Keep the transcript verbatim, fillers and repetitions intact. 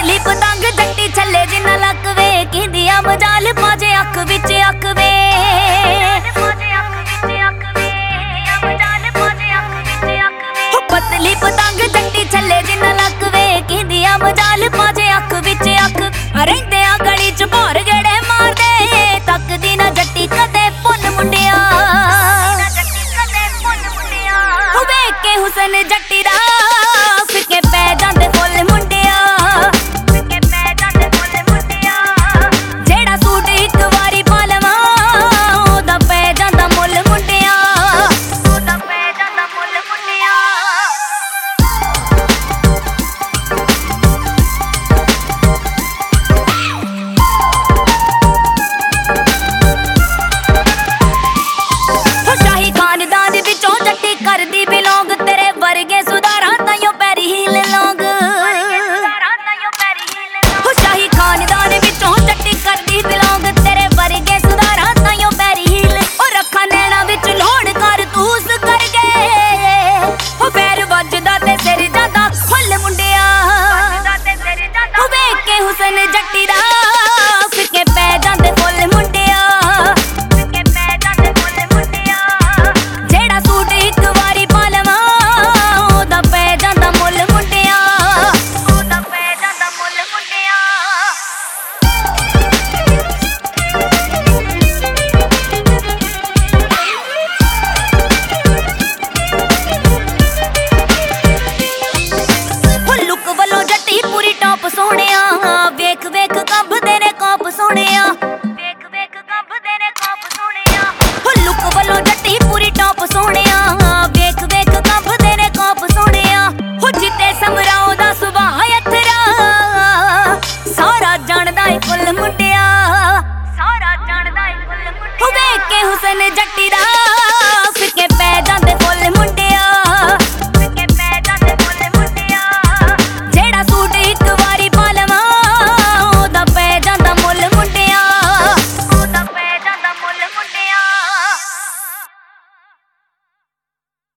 पतली पतंग जट्टी छले जिन्ना लक वे किंदिया मजाल पाजे अख विच अख वे पतली पतंग जट्टी छले जिन्ना लक वे किंदिया मजाल पाजे अख विच अख रहिंदे आ गली च भौर गेड़े मारदे तकदी ना जट्टी कदे पुन मुंडिया वेख के हुसन जट्टी दा फिके पै जांदे फुल मुंडिया करदी बिलोंग तेरे वर्गे सुधारा ताइयों पैरी हील लोग हो शाही खानदान विचों जट्टी करदी बिलोंग तेरे वर्गे सुधारा ताइयों पैरी हील ओ रखा नैना विच लोड़ कर तूस कर गए हो पैर वजदा ते सिर जादा फुल मुंडिया हो वेख के हुसन जट्टी दा फिके पै जांदे फुल मुंडिया टॉप सोहणिया वेख वेख कंबदे ने कोप सोहणिया वेख वेख कंबदे ने कोप सोहणिया हो लुक वल्लों जट्टी पूरी टॉप सोहणिया वेख वेख कंबदे ने कोप सोहणिया हो जिते समराओ दा सुभाऽ अथरा सारा जानदा ए फुल मुंडिया सारा जानदा ए फुल मुंडिया हो वेख के हुसन जट्टी दा फिके पै